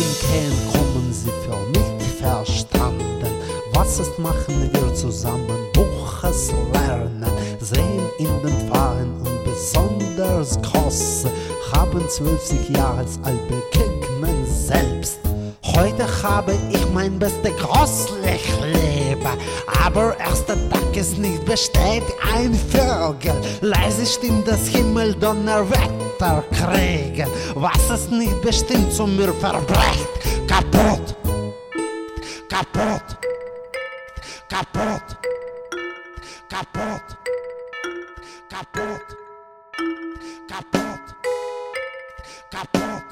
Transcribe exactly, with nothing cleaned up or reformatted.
kennen, kommen sie für nicht verstanden. Was ist machen wir zusammen? Buches lernen, sehen in den Fahren und besonders große, haben zwölfzig Jahre alt begegnen selbst. Heute habe ich mein beste großlich Leben, aber erster Tag ist nicht besteht ein Vögel, leise stimmt das Himmel Donnerwetter kriegen, was es nicht bestimmt zu mir verbrecht, kaputt, kaputt, kaputt, kaputt, kaputt, kaputt, kaputt.